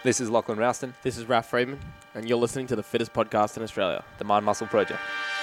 This is Lachlan Rouston, This is Raf Freeman, and you're listening to the fittest podcast in Australia. the Mind Muscle Project.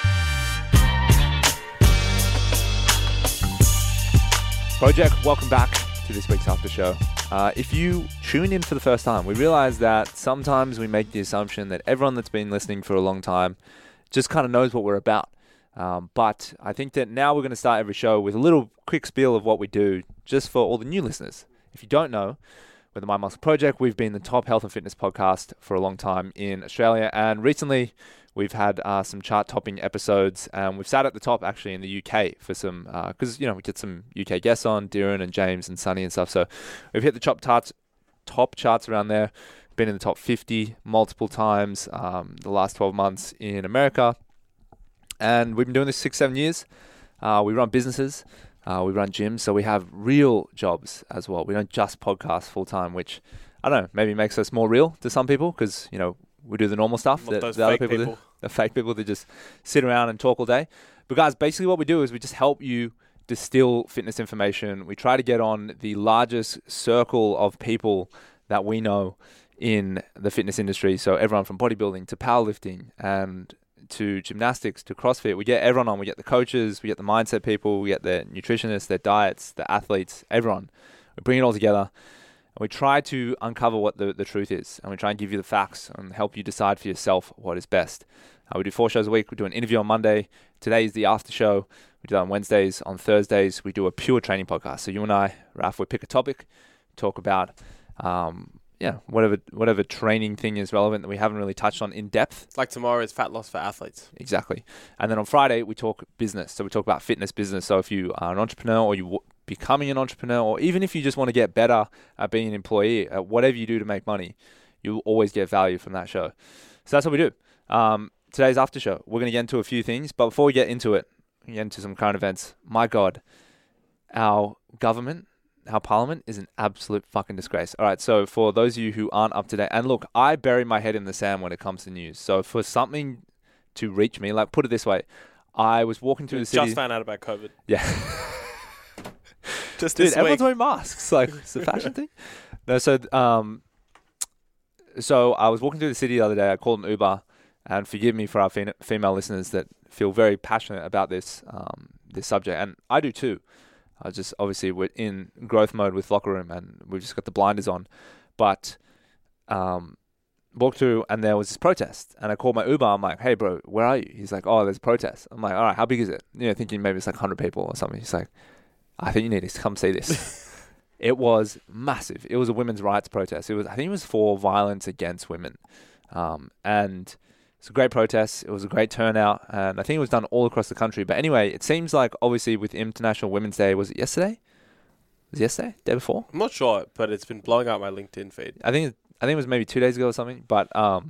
Project, welcome back to this week's after show. If you tune in for the first time, we realize that sometimes we make the assumption that everyone that's been listening for a long time just kind of knows what we're about. But I think that now we're going to start every show with a little quick spiel of what we do, just for all the new listeners. If you don't know, with the Mind Muscle Project, we've been the top health and fitness podcast for a long time in Australia, and recently we've had some chart-topping episodes, and we've sat at the top actually in the UK for some, because we get some UK guests on, Darren and James and Sunny and stuff. So we've hit the top charts around there. Been in the top 50 multiple times the last 12 months in America, and we've been doing this 6-7 years. We run businesses. We run gyms, so we have real jobs as well. We don't just podcast full time, which I don't know, maybe makes us more real to some people because we do the normal stuff that the other people do. The fake people that just sit around and talk all day. But guys, basically what we do is we just help you distill fitness information. We try to get on the largest circle of people that we know in the fitness industry. So everyone from bodybuilding to powerlifting and to gymnastics, to CrossFit. We get everyone on. We get the coaches, we get the mindset people, we get the nutritionists, their diets, the athletes, everyone. We bring it all together and we try to uncover what the truth is, and we try and give you the facts and help you decide for yourself what is best. We do 4 shows a week. We do an interview on Monday. Today is the after show. We do that on Wednesdays. On Thursdays, we do a pure training podcast. So you and I, Raf, we pick a topic, talk about whatever training thing is relevant that we haven't really touched on in depth. Like tomorrow is fat loss for athletes. Exactly. And then on Friday, we talk business. So we talk about fitness business. So if you are an entrepreneur or you're becoming an entrepreneur, or even if you just want to get better at being an employee, at whatever you do to make money, you'll always get value from that show. So that's what we do. Today's after show, we're going to get into a few things. But before we get into it, we get into some current events. My God, our government, our parliament is an absolute fucking disgrace. All right, so for those of you who aren't up to date, and look, I bury my head in the sand when it comes to news. So for something to reach me, like put it this way, I was walking through the city. Just found out about COVID. Yeah. Just Dude, this everyone's week. wearing masks. Like, it's a fashion thing. No, so I was walking through the city the other day. I called an Uber, and forgive me for our female listeners that feel very passionate about this subject, and I do too. Obviously we're in growth mode with Locker Room and we've just got the blinders on. But walked through and there was this protest. And I called my Uber. I'm like, hey, bro, where are you? He's like, oh, there's a protest. I'm like, all right, how big is it? Thinking maybe it's like 100 people or something. He's like, I think you need to come see this. It was massive. It was a women's rights protest. I think it was for violence against women. And it's a great protest. It was a great turnout, and I think it was done all across the country. But anyway, it seems like obviously with International Women's Day, was it yesterday? Was it yesterday? Day before? I'm not sure, but it's been blowing up my LinkedIn feed. I think it was maybe 2 days ago or something. But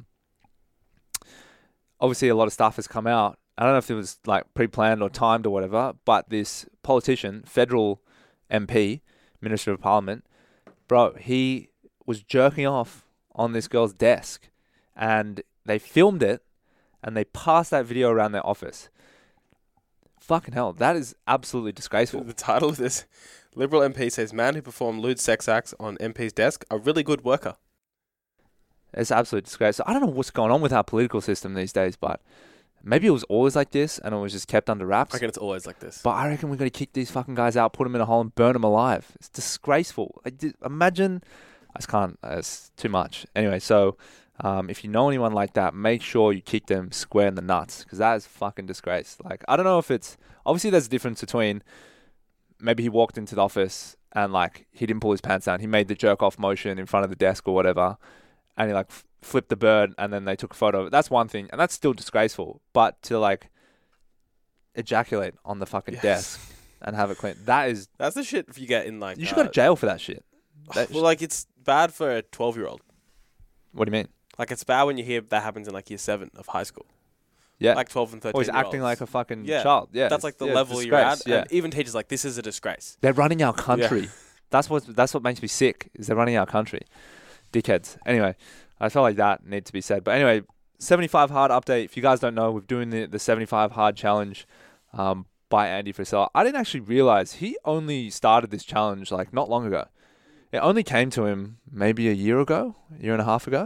obviously a lot of stuff has come out. I don't know if it was like pre-planned or timed or whatever, but this politician, federal MP, Minister of Parliament, bro, he was jerking off on this girl's desk, and they filmed it, and they passed that video around their office. Fucking hell, that is absolutely disgraceful. The title of this, Liberal MP says, man who performed lewd sex acts on MP's desk, a really good worker. It's absolute disgrace. I don't know what's going on with our political system these days, but maybe it was always like this, and it was just kept under wraps. I reckon it's always like this. But I reckon we're going to kick these fucking guys out, put them in a hole, and burn them alive. It's disgraceful. Imagine. I just can't. It's too much. Anyway, so if you know anyone like that, make sure you kick them square in the nuts, because that is fucking disgrace. Like, I don't know if it's... Obviously, there's a difference between maybe he walked into the office and, like, he didn't pull his pants down. He made the jerk-off motion in front of the desk or whatever, and he, like, flipped the bird, and then they took a photo of it. That's one thing, and that's still disgraceful. But to, like, ejaculate on the fucking desk and have it clean, that's the shit if you get in, like... You should go to jail for that shit. It's bad for a 12-year-old. What do you mean? Like, it's bad when you hear that happens in, like, year 7 of high school. Yeah. Like 12 and 13 Or he's acting like a fucking child. Yeah. That's like the level you're at. Yeah. And even teachers like, this is a disgrace. They're running our country. Yeah. That's what makes me sick, is they're running our country. Dickheads. Anyway, I felt like that needed to be said. But anyway, 75 Hard update. If you guys don't know, we're doing the 75 Hard challenge by Andy Frisella. I didn't actually realize he only started this challenge like not long ago. It only came to him maybe a year and a half ago.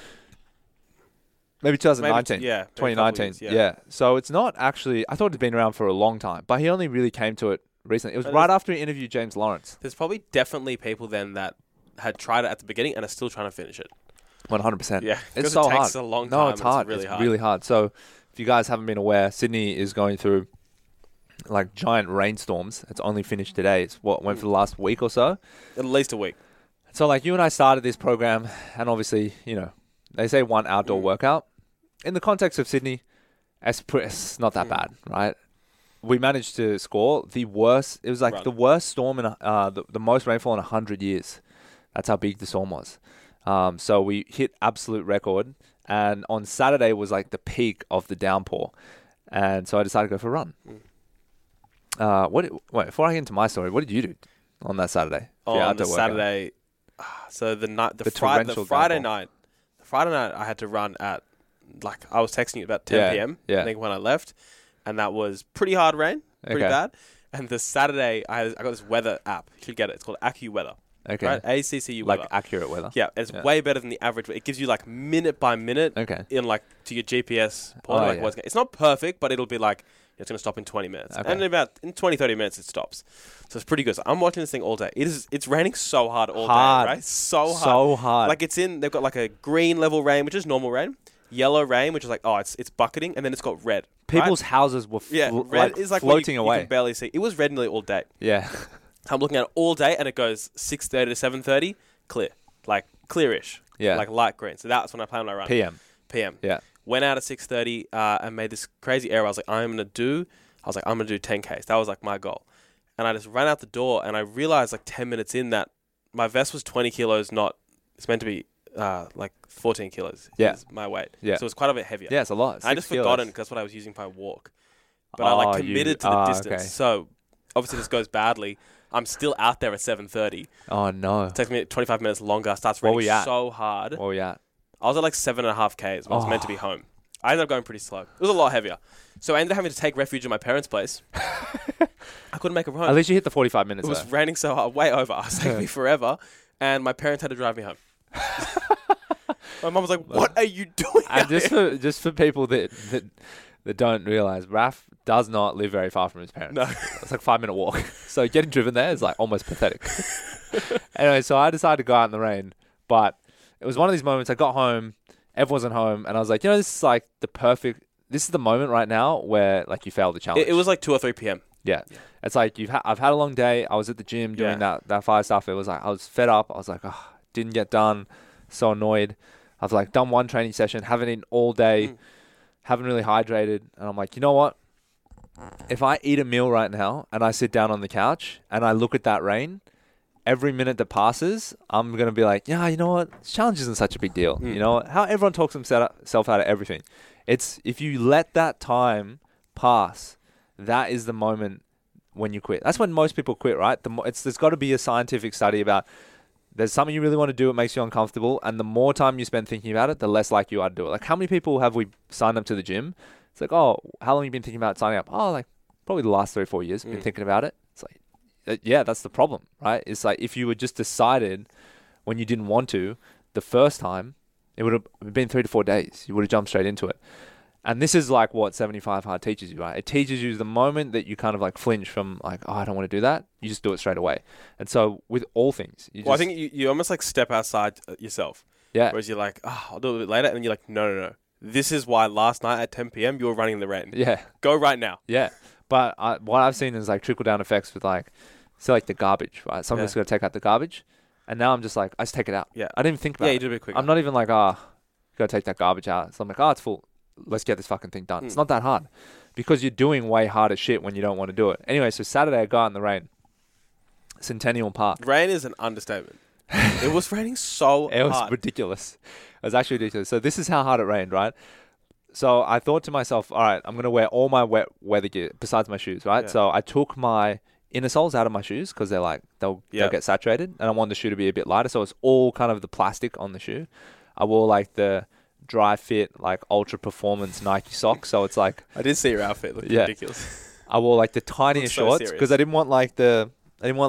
Maybe 2019. Maybe 2019. Years, yeah. So it's not actually, I thought it'd been around for a long time, but he only really came to it recently. It was right after he interviewed James Lawrence. There's probably definitely people then that had tried it at the beginning and are still trying to finish it. 100%. Yeah. It's so it takes hard. a long time. No, it's hard. It's It's really hard. So if you guys haven't been aware, Sydney is going through like giant rainstorms. It's only finished today. It's went for the last week or so. At least a week. So like you and I started this program, and obviously, you know, they say one outdoor workout. In the context of Sydney, it's not that bad, right? We managed to score the worst. It was like the worst storm in the most rainfall in 100 years. That's how big the storm was. So we hit absolute record, and on Saturday was like the peak of the downpour, and so I decided to go for a run. Wait, before I get into my story, what did you do on that Saturday? On the Saturday, so the Friday night, I had to run at, like, I was texting you about 10 p.m. I think when I left, and that was pretty hard rain, pretty bad. And the Saturday, I got this weather app. You should get it. It's called AccuWeather. Okay. Right? ACCU weather. Like accurate weather. Yeah, it's way better than the average. It gives you like minute by minute in like to your GPS point. It's not perfect, but it'll be like it's going to stop in 20 minutes. Okay. And in 20, 30 minutes it stops. So it's pretty good. So I'm watching this thing all day. It's raining so hard all day, right? So hard. Like they've got like a green level rain, which is normal rain. Yellow rain, which is like, it's bucketing, and then it's got red. People's houses were red is like floating away. You can barely see. It was red nearly all day. Yeah. I'm looking at it all day, and it goes 6:30 to 7:30, clear. Like, clearish. Yeah. Like, light green. So that's when I plan my run. PM. Yeah. Went out at 6:30 and made this crazy error. I was like, I'm going to do 10Ks. That was, like, my goal. And I just ran out the door, and I realized, like, 10 minutes in that my vest was 20 kilos, it's meant to be, like, 14 kilos is my weight. Yeah. So it's quite a bit heavier. Yeah, it's a lot. I just forgotten because that's what I was using for my walk. But I, committed to the distance. Okay. So, obviously, this goes badly. I'm still out there at 7:30. Oh, no. It takes me 25 minutes longer. Starts raining so hard. Where were you at? I was at like 7.5 Ks when I was meant to be home. I ended up going pretty slow. It was a lot heavier. So I ended up having to take refuge in my parents' place. I couldn't make it home. At least you hit the 45 minutes. It was raining so hard, way over. It was taking me forever. And my parents had to drive me home. My mum was like, what are you doing? And just for people that don't realise, Raf does not live very far from his parents. No. It's like a 5-minute walk. So getting driven there is like almost pathetic. Anyway, so I decided to go out in the rain, but it was one of these moments. I got home, everyone wasn't home, and I was like, this is like this is the moment right now where like you failed the challenge. It was like 2 or 3 p.m. Yeah. It's like I've had a long day. I was at the gym doing that fire stuff. It was like I was fed up. I was like, didn't get done. So annoyed. I've like done one training session, haven't eaten all day, haven't really hydrated, and I'm like, you know what? If I eat a meal right now and I sit down on the couch and I look at that rain, every minute that passes, I'm going to be like, yeah, you know what? This challenge isn't such a big deal. You know, how everyone talks themselves out of everything. It's if you let that time pass, that is the moment when you quit. That's when most people quit, right? There's got to be a scientific study about there's something you really want to do, it makes you uncomfortable, and the more time you spend thinking about it, the less likely you are to do it. Like, how many people have we signed up to the gym? It's like, how long have you been thinking about signing up? Like, probably the last 3 or 4 years, been thinking about it. It's like, yeah, that's the problem, right? It's like, if you had just decided when you didn't want to the first time, it would have been 3 to 4 days. You would have jumped straight into it. And this is like what 75 Hard teaches you, right? It teaches you the moment that you kind of like flinch from like, I don't want to do that. You just do it straight away. And so with all things, I think you almost like step outside yourself. Yeah. Whereas you're like, I'll do it a bit later. And then you're like, no. This is why last night at 10 p.m. you were running in the rain. Yeah. Go right now. Yeah. But what I've seen is like trickle down effects with like, the garbage, right? Someone's got to take out the garbage. And now I'm just like, I just take it out. Yeah. I didn't even think about it. Yeah, you did a bit quicker. I'm not even like, got to take that garbage out. So I'm like, it's full. Let's get this fucking thing done. It's not that hard because you're doing way harder shit when you don't want to do it. Anyway, so Saturday I got in the rain. Centennial Park. Rain is an understatement. It was raining so hard. It was ridiculous. It was actually ridiculous. So this is how hard it rained, right? So I thought to myself, all right, I'm going to wear all my wet weather gear besides my shoes, right? Yeah. So I took my inner soles out of my shoes because they'll get saturated, and I wanted the shoe to be a bit lighter. So it's all kind of the plastic on the shoe. I wore like the dry fit, like ultra performance Nike socks. So it's like I did see your outfit look ridiculous. I wore like the tiniest shorts because I didn't want like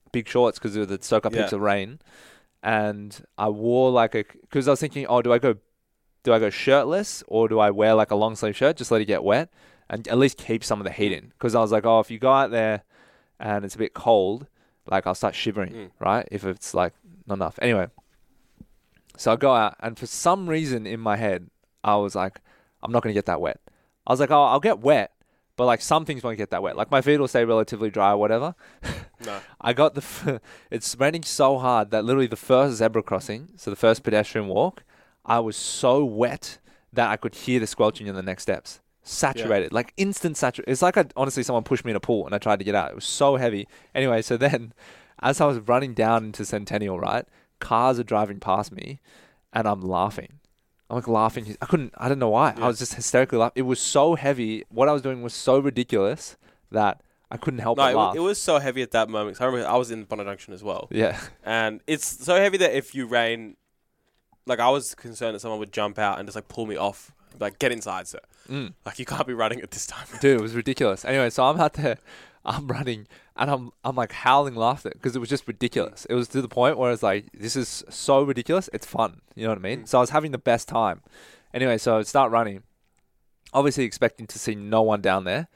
big shorts because of the soak up heaps of rain. And I wore because I was thinking, do I go shirtless or do I wear like a long sleeve shirt, just let it get wet and at least keep some of the heat in? Because I was like, if you go out there and it's a bit cold, like I'll start shivering, right? If it's like not enough. Anyway, so I go out and for some reason in my head, I was like, I'm not going to get that wet. I was like, I'll get wet, but like some things won't get that wet. Like my feet will stay relatively dry or whatever. No. I got it's raining so hard that literally the first zebra crossing, so the first pedestrian walk, I was so wet that I could hear the squelching in the next steps. Saturated, like instant saturated. It's like honestly someone pushed me in a pool and I tried to get out. It was so heavy. Anyway, so then as I was running down into Centennial, right, cars are driving past me and I'm laughing. I'm like laughing. I don't know why. Yeah. I was just hysterically laughing. It was so heavy. What I was doing was so ridiculous that I couldn't help but laugh. It was so heavy at that moment. I remember I was in Bondi Junction as well. Yeah. And it's so heavy that if you rain, like I was concerned that someone would jump out and just like pull me off, like get inside, sir. Like you can't be running at this time. Dude, it was ridiculous. Anyway, so I'm out there, I'm running, and I'm like howling laughter because it was just ridiculous. It was to the point where it's like, this is so ridiculous. It's fun. You know what I mean? So I was having the best time. Anyway, so I start running, obviously expecting to see no one down there.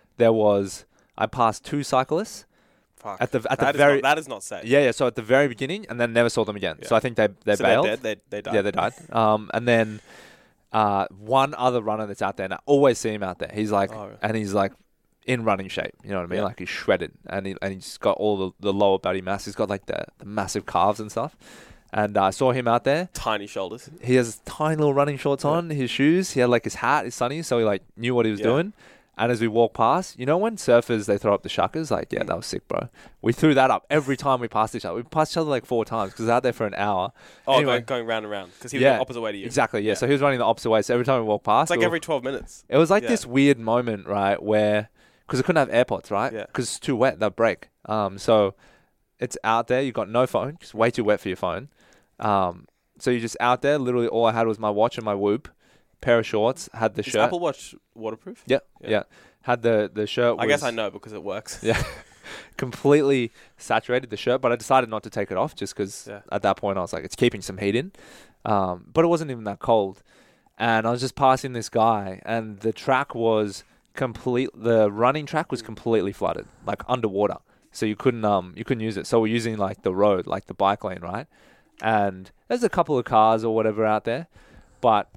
I passed 2 cyclists. Fuck. That is not safe. Yeah. So at the very beginning, and then never saw them again. Yeah. So I think they bailed. They're dead. They died. Yeah, they died. And then one other runner that's out there, and I always see him out there. He's like, and he's like in running shape. You know what I mean? Yeah. Like he's shredded, and he's got all the lower body mass. He's got like the massive calves and stuff. And I saw him out there. Tiny shoulders. He has tiny little running shorts on. His shoes. He had like his hat, his sunnies, so he like knew what he was doing. And as we walk past, you know when surfers, they throw up the shuckers? Like, yeah, that was sick, bro. We threw that up every time we passed each other. We passed each other like 4 times because I was out there for an hour. Oh, anyway, going round and round because he was the opposite way to you. Exactly, yeah. So he was running the opposite way. So every time we walked past... It's like every 12 minutes. It was like this weird moment, right, where... Because I couldn't have AirPods, right? Yeah. Because it's too wet, they'll break. So it's out there. You've got no phone. It's way too wet for your phone. So you're just out there. Literally all I had was my watch and my Whoop. Pair of shorts, had the shirt. Is Apple Watch waterproof? Yeah. Had the shirt. I guess I know because it works. Yeah. Completely saturated the shirt, but I decided not to take it off just because at that point I was like, it's keeping some heat in. But it wasn't even that cold. And I was just passing this guy and the track was the running track was completely flooded, like underwater. So you couldn't use it. So we're using like the road, like the bike lane, right? And there's a couple of cars or whatever out there, but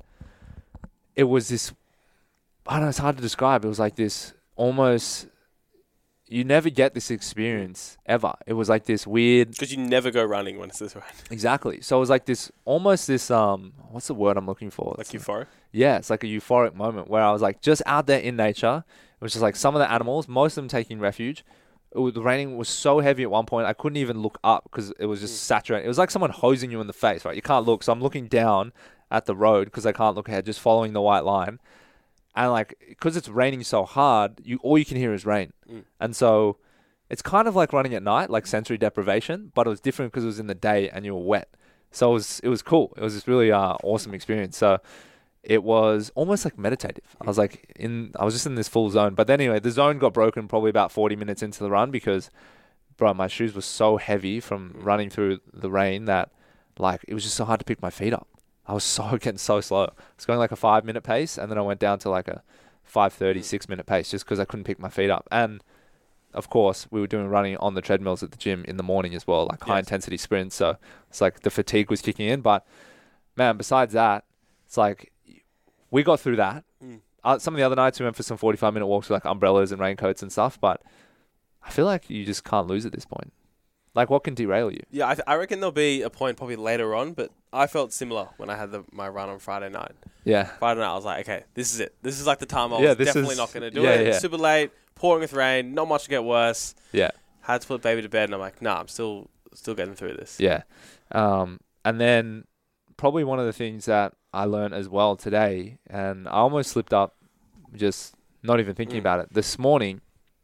it was this, I don't know, it's hard to describe. It was like this almost, you never get this experience ever. It was like this weird... Because you never go running when it's this rain. Exactly. So it was like this, almost this, what's the word I'm looking for? Like euphoric? Yeah, it's like a euphoric moment where I was like just out there in nature. It was just like some of the animals, most of them taking refuge. The raining was so heavy at one point, I couldn't even look up because it was just saturated. It was like someone hosing you in the face, right? You can't look. So I'm looking down at the road because I can't look ahead, just following the white line. And like, because it's raining so hard, all you can hear is rain. And so it's kind of like running at night, like sensory deprivation, but it was different because it was in the day and you were wet. So it was cool. It was this really awesome experience. So it was almost like meditative. I was just in this full zone. But then anyway, the zone got broken probably about 40 minutes into the run because, bro, my shoes were so heavy from running through the rain that like it was just so hard to pick my feet up. I was getting so slow. I was going like a 5-minute pace, and then I went down to like a 5:30, 6-minute pace just because I couldn't pick my feet up. And of course, we were doing running on the treadmills at the gym in the morning as well, like high intensity sprints. So it's like the fatigue was kicking in. But man, besides that, it's like we got through that. Some of the other nights we went for some 45-minute walks with like umbrellas and raincoats and stuff. But I feel like you just can't lose at this point. Like, what can derail you? Yeah, I reckon there'll be a point probably later on, but I felt similar when I had my run on Friday night. Yeah. Friday night, I was like, okay, this is it. This is like the time I was definitely not going to do it. Yeah. Super late, pouring with rain, not much to get worse. Yeah. Had to put baby to bed, and I'm like, nah, I'm still getting through this. Yeah. And then probably one of the things that I learned as well today, and I almost slipped up just not even thinking about it. This morning,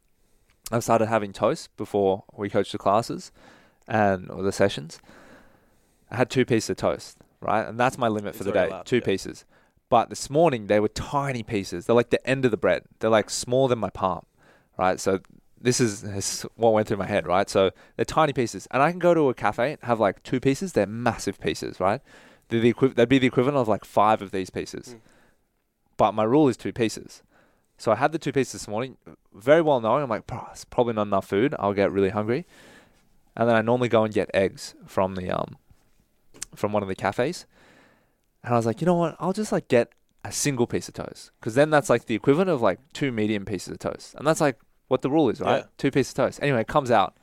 I started having toast before we coached the classes or the sessions. I had 2 pieces of toast, right? And that's my limit for the day, 2 pieces. But this morning, they were tiny pieces. They're like the end of the bread. They're like smaller than my palm, right? So this is what went through my head, right? So they're tiny pieces, and I can go to a cafe and have like 2 pieces. They're massive pieces, right? They'd be the equivalent of like 5 of these pieces. But my rule is 2 pieces. So I had the 2 pieces this morning, very well knowing I'm like, it's probably not enough food. I'll get really hungry. And then I normally go and get eggs from one of the cafes. And I was like, you know what? I'll just like get a single piece of toast. Because then that's like the equivalent of like 2 medium pieces of toast. And that's like what the rule is, right? Yeah. 2 pieces of toast. Anyway, it comes out.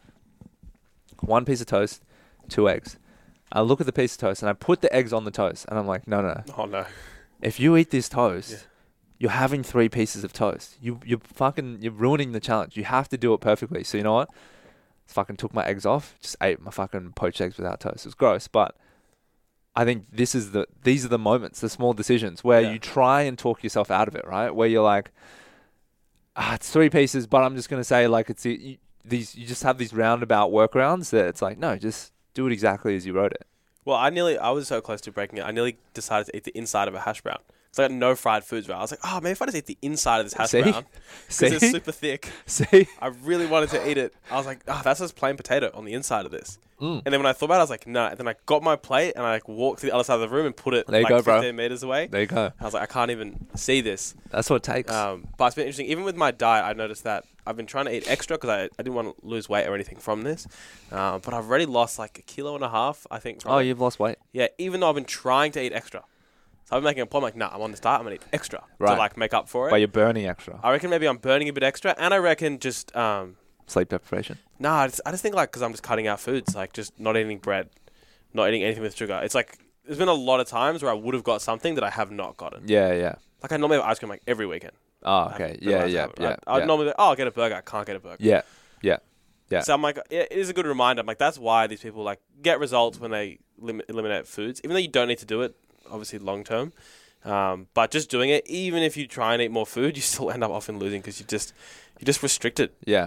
1 piece of toast, 2 eggs. I look at the piece of toast and I put the eggs on the toast. And I'm like, no. Oh, no. If you eat this toast, you're having 3 pieces of toast. You're ruining the challenge. You have to do it perfectly. So you know what? Fucking took my eggs off. Just ate my fucking poached eggs without toast. It was gross, but I think these are the moments, the small decisions where you try and talk yourself out of it, right? Where you're like, it's 3 pieces, but I'm just gonna say like you just have these roundabout workarounds that it's like, no, just do it exactly as you wrote it. Well, I was so close to breaking it. I nearly decided to eat the inside of a hash brown. So I got no fried foods, right? I was like, maybe if I just eat the inside of this hash brown. Because it's super thick. See? I really wanted to eat it. I was like, that's just plain potato on the inside of this. And then when I thought about it, I was like, no. And then I got my plate and I like walked to the other side of the room and put it 15 meters away. There you go. I was like, I can't even see this. That's what it takes. But it's been interesting. Even with my diet, I noticed that I've been trying to eat extra because I didn't want to lose weight or anything from this. But I've already lost like 1.5 kilos, I think. You've lost weight? Yeah, even though I've been trying to eat extra. So I've been making a point, like, I'm on this diet, I'm going to eat extra to like make up for it. But you're burning extra. I reckon maybe I'm burning a bit extra, and I reckon just... sleep deprivation? No, I just think like, because I'm just cutting out foods, like just not eating bread, not eating anything with sugar. It's like, there's been a lot of times where I would have got something that I have not gotten. Yeah. Like I normally have ice cream like every weekend. Oh, okay. Yeah. I'd normally be, I'll get a burger, I can't get a burger. Yeah. So I'm like, it is a good reminder. I'm like, that's why these people like get results when they eliminate foods, even though you don't need to do it, obviously long term. But just doing it, even if you try and eat more food, you still end up often losing because you're just restricted. Yeah.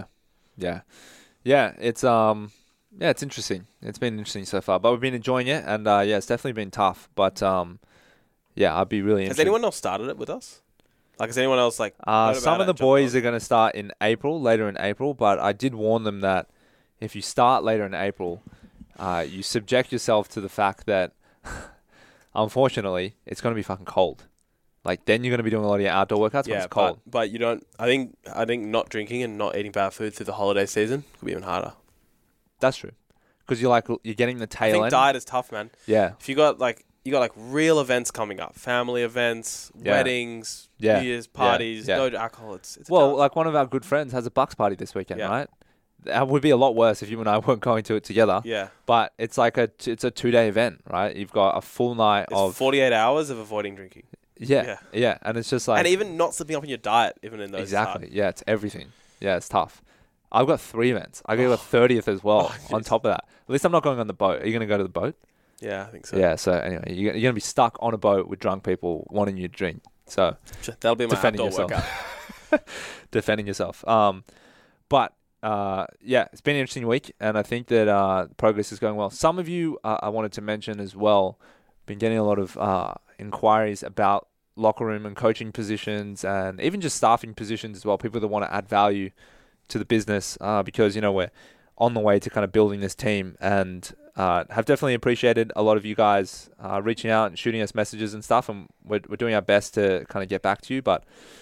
It's interesting. It's been interesting so far, but we've been enjoying it, and it's definitely been tough. But I'd be really interested. Has anyone else started it with us? Like, has anyone else like? Some of the boys are going to start later in April. But I did warn them that if you start later in April, you subject yourself to the fact that, unfortunately, it's going to be fucking cold. Like, then you're going to be doing a lot of your outdoor workouts when it's cold. But you don't. I think not drinking and not eating bad food through the holiday season could be even harder. That's true, because you're getting the tail end. I think diet is tough, man. Yeah. If you got real events coming up, family events, weddings, New Year's parties, no alcohol. It's like one of our good friends has a Bucks party this weekend, right? That would be a lot worse if you and I weren't going to it together. Yeah. But it's like it's a 2-day event, right? You've got a full night of 48 hours of avoiding drinking. Yeah. And it's just like, and even not slipping up in your diet, even in those. Exactly. Yeah, it's everything. Yeah, it's tough. I've got 3 events. I got a 30th as well on top of that. At least I'm not going on the boat. Are you going to go to the boat? Yeah, I think so. Yeah, so anyway, you're going to be stuck on a boat with drunk people wanting you to drink. So that'll be my outdoor workout. Defending yourself. But it's been an interesting week, and I think that progress is going well. Some of you, I wanted to mention as well, been getting a lot of inquiries about locker room and coaching positions, and even just staffing positions as well. People that want to add value to the business, because we're on the way to kind of building this team, and have definitely appreciated a lot of you guys reaching out and shooting us messages and stuff, and we're doing our best to kind of get back to you. But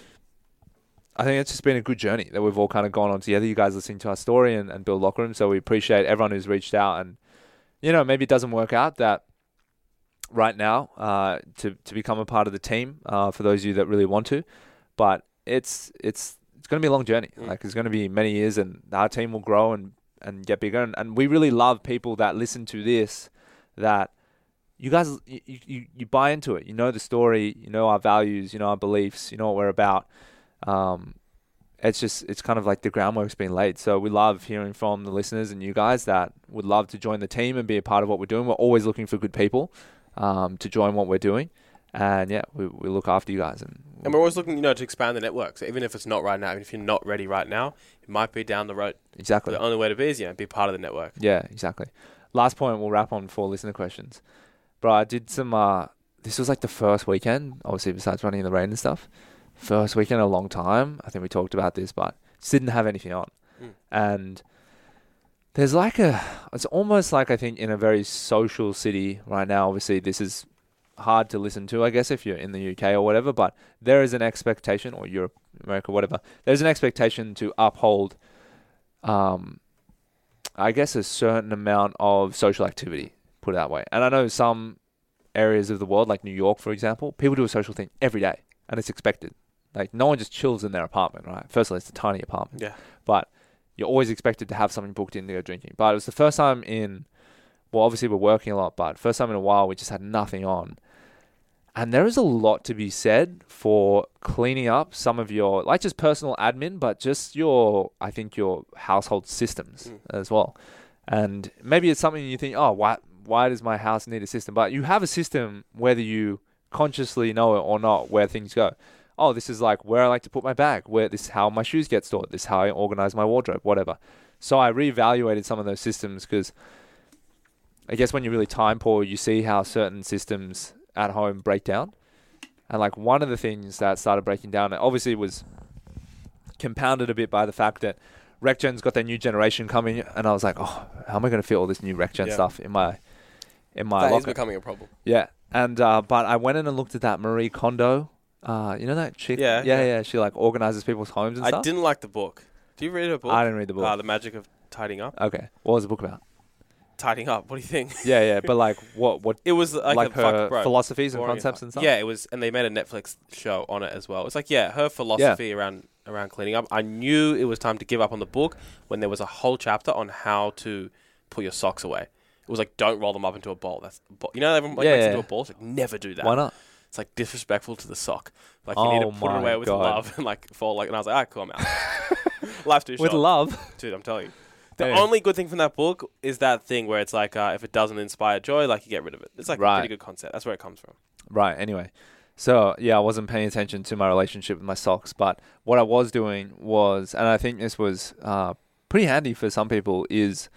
I think it's just been a good journey that we've all kind of gone on together. You guys listening to our story and build locker room, so we appreciate everyone who's reached out. And maybe it doesn't work out that right now to become a part of the team for those of you that really want to, but it's going to be a long journey. Like, it's going to be many years, and our team will grow and get bigger. And we really love people that listen to this, that you guys, you buy into it. You know the story, our values, our beliefs, what we're about. It's kind of like the groundwork's been laid. So we love hearing from the listeners and you guys that would love to join the team and be a part of what we're doing. We're always looking for good people to join what we're doing. And we look after you guys. And we're always looking, to expand the network. So even if it's not right now, even if you're not ready right now, it might be down the road. Exactly. But the only way to be is, be part of the network. Yeah, exactly. Last point we'll wrap on before listener questions. Bro, I did some, this was like the first weekend, obviously besides running in the rain and stuff. First weekend in a long time. I think we talked about this, but just didn't have anything on. And there's like it's almost like, I think, in a very social city right now. Obviously, this is hard to listen to, I guess, if you're in the UK or whatever, but there is an expectation, or Europe, America, whatever, there's an expectation to uphold, I guess, a certain amount of social activity, put it that way. And I know some areas of the world, like New York, for example, people do a social thing every day, and it's expected. Like, no one just chills in their apartment, right? Firstly, it's a tiny apartment. Yeah. But you're always expected to have something booked in to go drinking. But it was the first time obviously we're working a lot, but first time in a while we just had nothing on. And there is a lot to be said for cleaning up some of your, like, just personal admin, but just your household systems as well. And maybe it's something you think, oh, why does my house need a system? But you have a system, whether you consciously know it or not, where things go. Oh, this is like where I like to put my bag, this is how my shoes get stored, this is how I organize my wardrobe, whatever. So I reevaluated some of those systems, because I guess when you're really time poor, you see how certain systems at home break down. And like one of the things that started breaking down, it obviously was compounded a bit by the fact that RecGen's got their new generation coming, and I was like, oh, how am I going to fit all this new RecGen stuff in my that locker? is becoming a problem. Yeah. And but I went in and looked at that Marie Kondo. You know that chick? Yeah. She like organizes people's homes and stuff. I didn't like the book. Do you read her book? I didn't read the book. The Magic of Tidying Up. Okay. What was the book about? Tidying up. What do you think? Yeah. But like, what? It was like her philosophies and concepts and stuff. Yeah, it was, and they made a Netflix show on it as well. It's like, her philosophy around cleaning up. I knew it was time to give up on the book when there was a whole chapter on how to put your socks away. It was like, don't roll them up into a ball. Everyone makes it into a ball. It's like, never do that. Why not? It's like disrespectful to the sock. Like, you need to put it away with love and like fall like. And I was like, cool, I'm out. Life's too short. With love, dude. I'm telling you. The only good thing from that book is that thing where it's like, if it doesn't inspire joy, like, you get rid of it. It's like a pretty good concept. That's where it comes from. Right. Anyway, so I wasn't paying attention to my relationship with my socks, but what I was doing was, and I think this was pretty handy for some people, is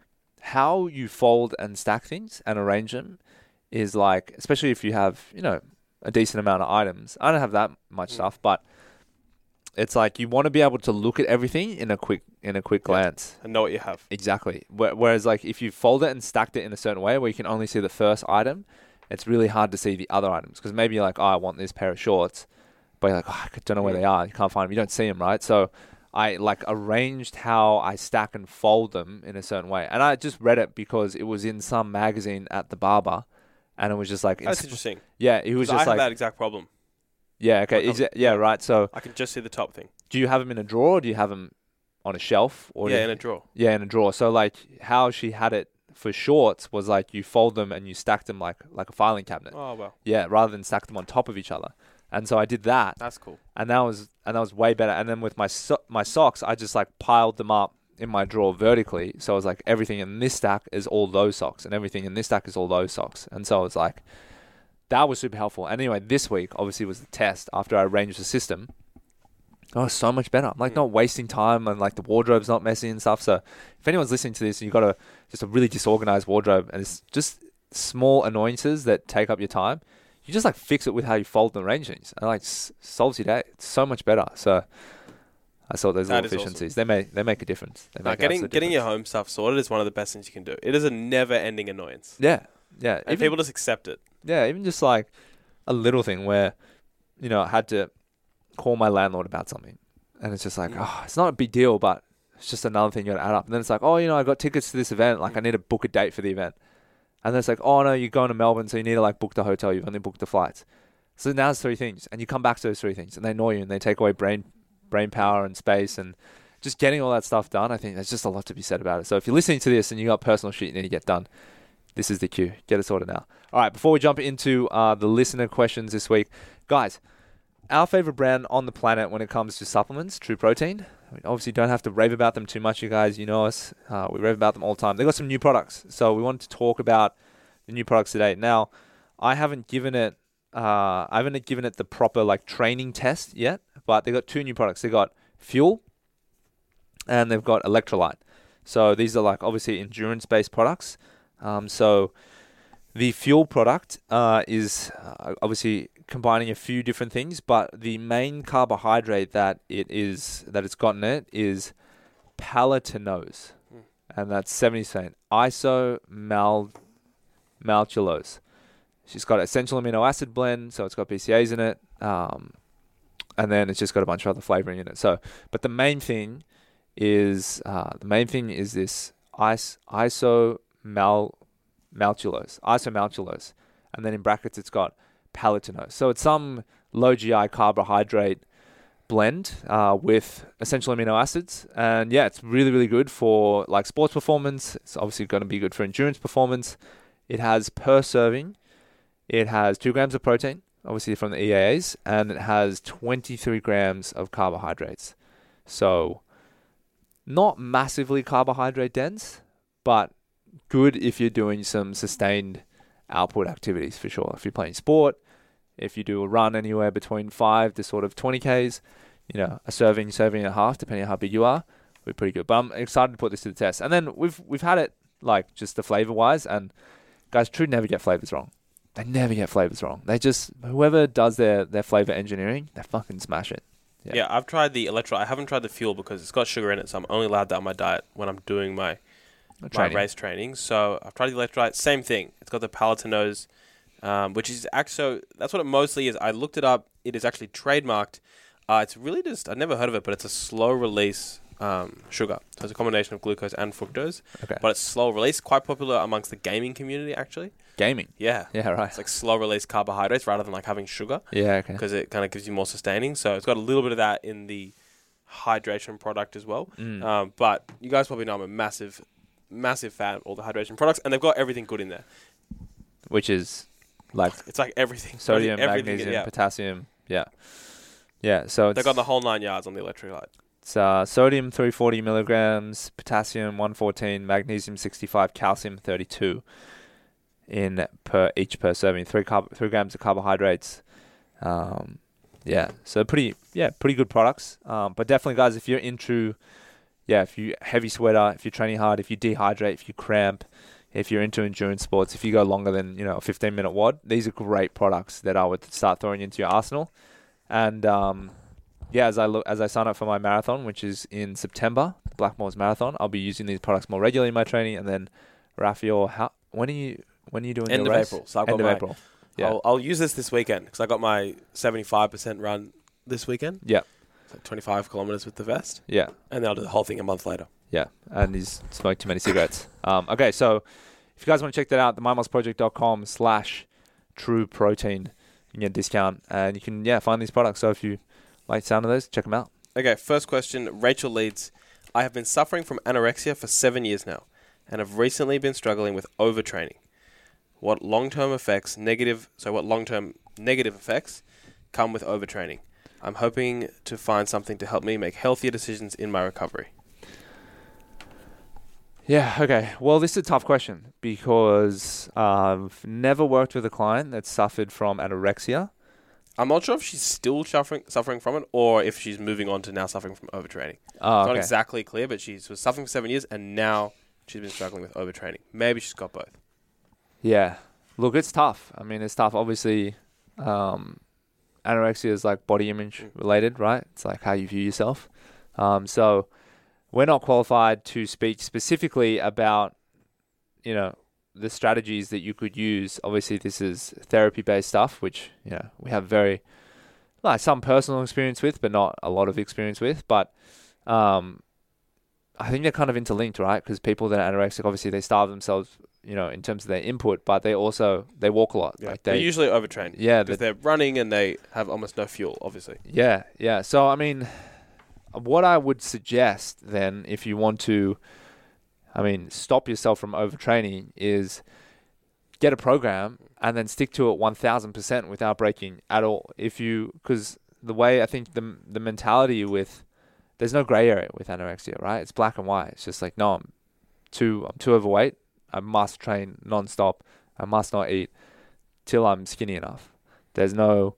how you fold and stack things and arrange them is like, especially if you have, a decent amount of items. I don't have that much stuff, but it's like you want to be able to look at everything in a quick glance and know what you have. Exactly. Whereas like if you fold it and stacked it in a certain way where you can only see the first item, it's really hard to see the other items, because maybe you're like, oh, I want this pair of shorts, but you're like, oh, I don't know where they are. You can't find them. You don't see them, right? So I like arranged how I stack and fold them in a certain way. And I just read it because it was in some magazine at the barber, and it was just like, that's interesting. Yeah, it was just I have that exact problem. Yeah, okay. Right. So I can just see the top thing. Do you have them in a drawer, or do you have them on a shelf? Or in a drawer. Yeah, in a drawer. So like how she had it for shorts was like you fold them and you stack them like a filing cabinet. Oh, well. Yeah, rather than stack them on top of each other. And so I did that. That's cool. And that was way better. And then with my socks, I just like piled them up in my drawer vertically. So I was like, everything in this stack is all those socks, and everything in this stack is all those socks. And so I was like, that was super helpful. Anyway, this week obviously was the test after I arranged the system. Oh, so much better. I'm like not wasting time, and like the wardrobe's not messy and stuff. So if anyone's listening to this and you've got just a really disorganized wardrobe and it's just small annoyances that take up your time, you just like fix it with how you fold and arrange things, and like solves your day. It's so much better. So I saw those little efficiencies. Awesome. They make a difference. Getting your home stuff sorted is one of the best things you can do. It is a never-ending annoyance. Yeah. And people just accept it. Yeah, even just like a little thing where, I had to call my landlord about something, and it's just like, it's not a big deal, but it's just another thing you got to add up. And then it's like, I got tickets to this event. Like, I need to book a date for the event. And then it's like, oh no, you're going to Melbourne, so you need to like book the hotel. You've only booked the flights. So now it's 3 things, and you come back to those 3 things, and they annoy you, and they take away brain power and space, and just getting all that stuff done. I think there's just a lot to be said about it. So if you're listening to this and you got personal shit you need to get done, this is the cue. Get it sorted now. All right, before we jump into the listener questions this week, guys, our favorite brand on the planet when it comes to supplements, True Protein. We obviously don't have to rave about them too much, you guys. You know us. We rave about them all the time. They've got some new products, so we wanted to talk about the new products today. Now, I haven't given it the proper like training test yet, but they got 2 new products. They got Fuel, and they've got Electrolyte. So these are like obviously endurance-based products. So the Fuel product is obviously combining a few different things, but the main carbohydrate that it's got in it is palatinose, and that's 70% isomaltulose. She's got essential amino acid blend, so it's got BCAAs in it, and then it's just got a bunch of other flavoring in it. So, but the main thing is this isomaltulose, and then in brackets it's got palatinose. So it's some low GI carbohydrate blend with essential amino acids, and yeah, it's really, really good for like sports performance. It's obviously going to be good for endurance performance. It has per serving, it has 2 grams of protein, obviously from the EAAs, and it has 23 grams of carbohydrates. So not massively carbohydrate dense, but good if you're doing some sustained output activities for sure. If you're playing sport, if you do a run anywhere between 5 to sort of 20 Ks, a serving and a half, depending on how big you are, we're pretty good. But I'm excited to put this to the test. And then we've had it like just the flavor wise, and guys, True never get flavors wrong. They never get flavors wrong. They just, whoever does their flavor engineering, they fucking smash it. Yeah, I've tried the electrolyte. I haven't tried the fuel because it's got sugar in it, so I'm only allowed that on my diet when I'm doing my race training. So I've tried the electrolyte. Same thing. It's got the palatinose, which is actually, that's what it mostly is. I looked it up. It is actually trademarked. It's really just, I've never heard of it, but it's a slow release sugar. So it's a combination of glucose and fructose. Okay. But it's slow release, quite popular amongst the gaming community actually. Gaming? Yeah. Yeah, right. It's like slow release carbohydrates rather than like having sugar. Yeah, okay. Because it kind of gives you more sustaining. So it's got a little bit of that in the hydration product as well. But you guys probably know I'm a massive fan of all the hydration products, and they've got everything good in there. Which is like... It's like everything. Sodium, magnesium, potassium. Yeah. Yeah, so they've got the whole 9 yards on the electrolyte. It's sodium 340 milligrams, potassium 114, magnesium 65, calcium 32 per serving. 3 grams of carbohydrates. So pretty good products. But definitely, guys, if you're into, if you heavy sweater, if you're training hard, if you dehydrate, if you cramp, if you're into endurance sports, if you go longer than a 15-minute WOD, these are great products that I would start throwing into your arsenal. And as I sign up for my marathon, which is in September, the Blackmores Marathon, I'll be using these products more regularly in my training. And then, Raphael, when are you doing End your of race? April. So End of April. Yeah. I'll use this weekend because I got my 75% run this weekend. Yeah. So 25 kilometers with the vest. Yeah. And then I'll do the whole thing a month later. Yeah. And he's smoked too many cigarettes. Okay. So if you guys want to check that out, themindmuscleproject.com/trueprotein, you can get a discount and you can, find these products. So if you like the sound of those, check them out. Okay. First question. Rachel leads. I have been suffering from anorexia for 7 years now and have recently been struggling with overtraining. What long-term negative effects come with overtraining? I'm hoping to find something to help me make healthier decisions in my recovery. Yeah, okay. Well, this is a tough question because I've never worked with a client that suffered from anorexia. I'm not sure if she's still suffering from it or if she's moving on to now suffering from overtraining. It's not exactly clear, but she was suffering for 7 years and now she's been struggling with overtraining. Maybe she's got both. Yeah. Look, it's tough. I mean, it's tough. Obviously, anorexia is like body image related, right? It's like how you view yourself. So we're not qualified to speak specifically about, the strategies that you could use. Obviously, this is therapy-based stuff, which, we have some personal experience with, but not a lot of experience with. But I think they're kind of interlinked, right? Because people that are anorexic, obviously, they starve themselves, in terms of their input, but they walk a lot. Yeah. Like they're usually overtrained. Yeah. Because they're running and they have almost no fuel, obviously. Yeah, yeah. So, I mean, what I would suggest then, if you want to, stop yourself from overtraining, is get a program and then stick to it 1,000% without breaking at all. Because the way I think the mentality there's no gray area with anorexia, right? It's black and white. It's just like, no, I'm too overweight. I must train non-stop. I must not eat till I'm skinny enough. When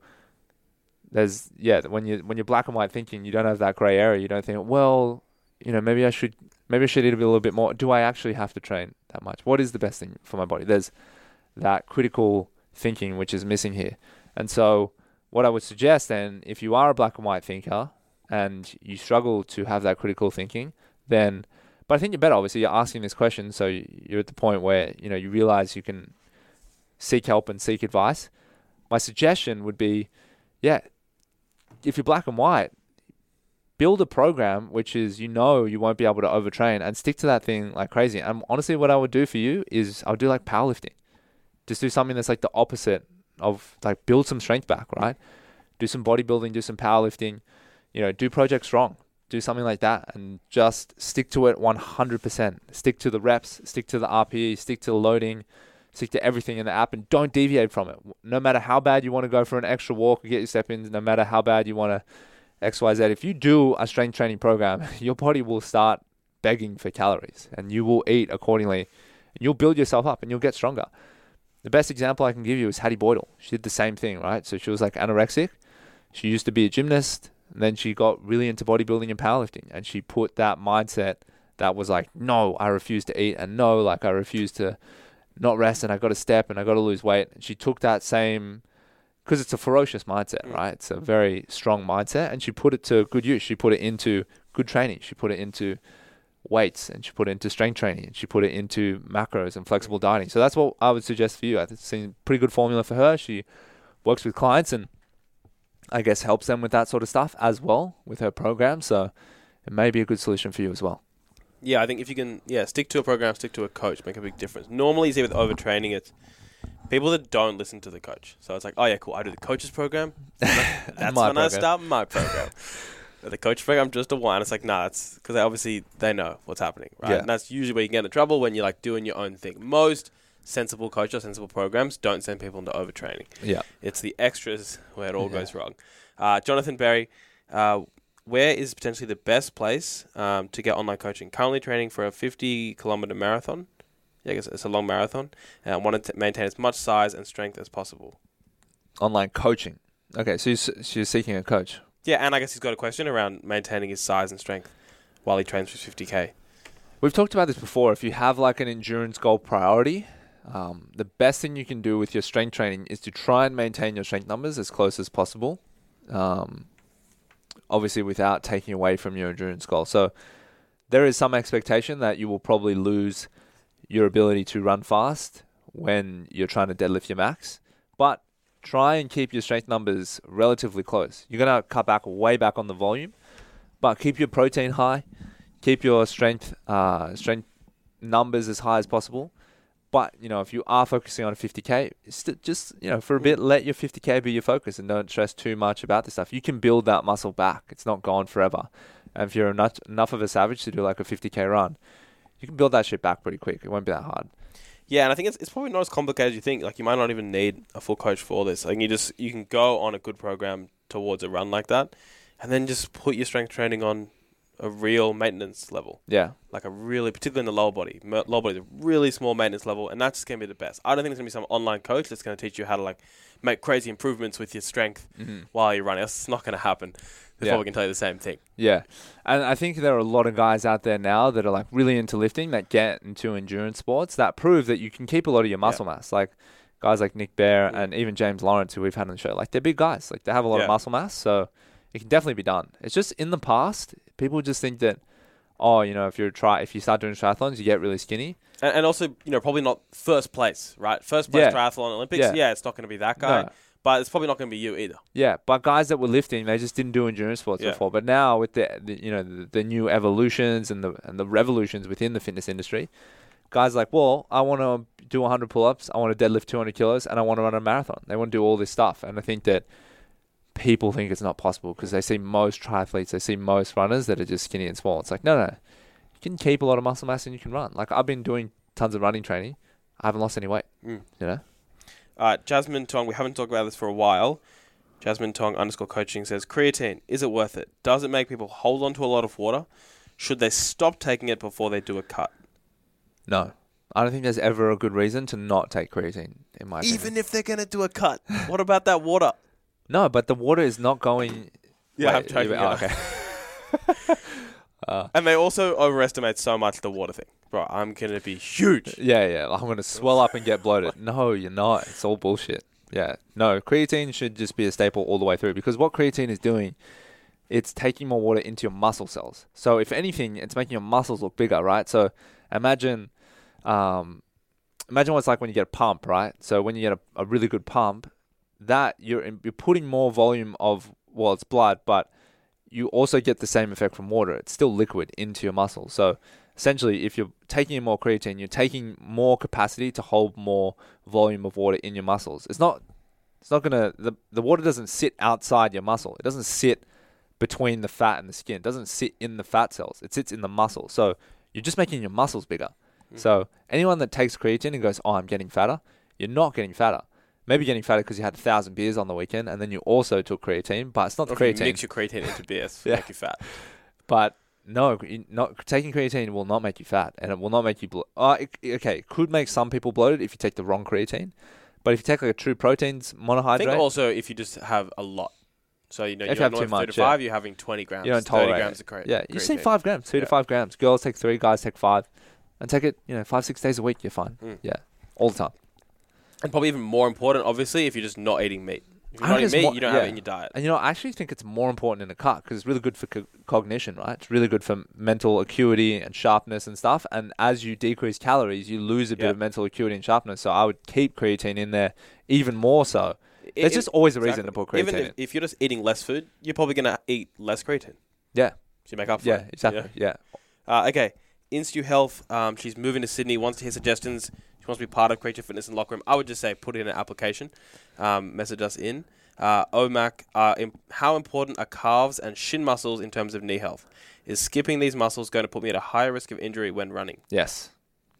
you're black and white thinking, you don't have that gray area. You don't think, well, maybe I should eat a little bit more. Do I actually have to train that much? What is the best thing for my body? There's that critical thinking which is missing here. And so what I would suggest then, if you are a black and white thinker and you struggle to have that critical thinking, then, but I think you're better. Obviously, you're asking this question, so you're at the point where, you realize you can seek help and seek advice. My suggestion would be, if you're black and white, build a program which is, you won't be able to overtrain, and stick to that thing like crazy. And honestly, what I would do for you is I would do like powerlifting. Just do something that's like the opposite of, like, build some strength back, right? Do some bodybuilding, do some powerlifting, do Project Strong, do something like that, and just stick to it 100%. Stick to the reps, stick to the RPE, stick to the loading, stick to everything in the app, and don't deviate from it. No matter how bad you want to go for an extra walk or get your step-ins, no matter how bad you want to XYZ, if you do a strength training program, your body will start begging for calories, and you will eat accordingly, and you'll build yourself up, and you'll get stronger. The best example I can give you is Hattie Boydell. She did the same thing, right? So she was like anorexic. She used to be a gymnast, and then she got really into bodybuilding and powerlifting, and she put that mindset that was like, no, I refuse to eat, and no, like, I refuse to not rest, and I got to step, and I got to lose weight. And she took that same, because it's a ferocious mindset, right? It's a very strong mindset, and she put it to good use. She put it into good training. She put it into weights, and she put it into strength training, and she put it into macros and flexible dieting. So that's what I would suggest for you. I think it's a pretty good formula for her. She works with clients and I guess helps them with that sort of stuff as well with her program. So it may be a good solution for you as well. Yeah, I think if you can, stick to a program, stick to a coach, make a big difference. Normally, you see with overtraining, it's people that don't listen to the coach. So it's like, oh yeah, cool, I do the coach's program. That's when I start my program. The coach program, just a one. It's like, nah, it's because they know what's happening, right? Yeah. And that's usually where you get into trouble, when you're like doing your own thing. Most sensible coaches or sensible programs don't send people into overtraining. Yeah, it's the extras where it all goes wrong. Jonathan Berry, where is potentially the best place to get online coaching? Currently training for a 50-kilometer marathon. Yeah, I guess it's a long marathon. And want to maintain as much size and strength as possible. Online coaching. Okay, so you're seeking a coach. Yeah, and I guess he's got a question around maintaining his size and strength while he trains for 50K. We've talked about this before. If you have like an endurance goal priority, the best thing you can do with your strength training is to try and maintain your strength numbers as close as possible. Obviously without taking away from your endurance goal. So there is some expectation that you will probably lose your ability to run fast when you're trying to deadlift your max. But try and keep your strength numbers relatively close. You're going to cut back way back on the volume, but keep your protein high, keep your strength numbers as high as possible. But, if you are focusing on a 50K, just, for a bit, let your 50K be your focus and don't stress too much about this stuff. You can build that muscle back. It's not gone forever. And if you're enough of a savage to do like a 50K run, you can build that shit back pretty quick. It won't be that hard. Yeah, and I think it's probably not as complicated as you think. Like, you might not even need a full coach for all this. Like, you can go on a good program towards a run like that, and then just put your strength training on a real maintenance level. Yeah. Like particularly in the lower body. Lower body is a really small maintenance level, and that's just going to be the best. I don't think there's going to be some online coach that's going to teach you how to like make crazy improvements with your strength while you're running. That's not going to happen. They probably can tell you the same thing. Yeah. And I think there are a lot of guys out there now that are like really into lifting, that get into endurance sports, that prove that you can keep a lot of your muscle mass. Like guys like Nick Bear and even James Lawrence, who we've had on the show. Like, they're big guys. Like, they have a lot of muscle mass, so it can definitely be done. It's just in the past, people just think that, if you start doing triathlons, you get really skinny. And also, probably not first place, right? First place triathlon Olympics, it's not going to be that guy. No. But it's probably not going to be you either. Yeah, but guys that were lifting, they just didn't do endurance sports before. But now with the new evolutions and the revolutions within the fitness industry, guys are like, well, I want to do 100 pull-ups, I want to deadlift 200 kilos, and I want to run a marathon. They want to do all this stuff. And I think that people think it's not possible because they see most triathletes, they see most runners that are just skinny and small. It's like, no. You can keep a lot of muscle mass and you can run. Like, I've been doing tons of running training. I haven't lost any weight, Jasmine Tong, we haven't talked about this for a while. Jasmine Tong _coaching says, creatine, is it worth it? Does it make people hold on to a lot of water? Should they stop taking it before they do a cut? No. I don't think there's ever a good reason to not take creatine, in my opinion. Even if they're going to do a cut. What about that water? No, but the water is not going... Yeah, I'm taking it. Okay. And they also overestimate so much the water thing. Bro, I'm going to be huge. Yeah. I'm going to swell up and get bloated. No, you're not. It's all bullshit. Yeah. No, creatine should just be a staple all the way through, because what creatine is doing it's taking more water into your muscle cells. So if anything, it's making your muscles look bigger, right? So imagine what it's like when you get a pump, right? So when you get a really good pump, that you're putting more volume of, well, it's blood, but you also get the same effect from water. It's still liquid into your muscles. So essentially, if you're taking in more creatine, you're taking more capacity to hold more volume of water in your muscles. It's not gonna, the water doesn't sit outside your muscle. It doesn't sit between the fat and the skin. It doesn't sit in the fat cells. It sits in the muscle. So you're just making your muscles bigger. So anyone that takes creatine and goes, oh, I'm getting fatter, you're not getting fatter. Maybe getting fatter because you had 1,000 beers on the weekend and then you also took creatine, but it's not the creatine. You mix your creatine into beers to make you fat. But no, taking creatine will not make you fat, and it will not make you it could make some people bloated if you take the wrong creatine, but if you take like a true proteins monohydrate. I think also if you just have a lot. So, you if you have too much, 35, you're having 20 grams. You don't tolerate 30 grams of creatine. Yeah, you say 5 grams, 2 to 5 grams. Girls take 3, guys take 5. And take it, 5-6 days a week, you're fine. Yeah, all the time. And probably even more important, obviously, if you're just not eating meat. If you're not eating meat, you don't have it in your diet. And, I actually think it's more important in a cut because it's really good for cognition, right? It's really good for mental acuity and sharpness and stuff. And as you decrease calories, you lose a bit of mental acuity and sharpness. So I would keep creatine in there even more so. There's just always a reason to put creatine in. Even if you're just eating less food, you're probably going to eat less creatine. Yeah. So you make up for it. Exactly. Yeah. Okay. Instu Health, she's moving to Sydney, wants to hear suggestions. She wants to be part of Creature Fitness and Locker Room. I would just say put in an application, message us in. OMAC, how important are calves and shin muscles in terms of knee health? Is skipping these muscles going to put me at a higher risk of injury when running? Yes.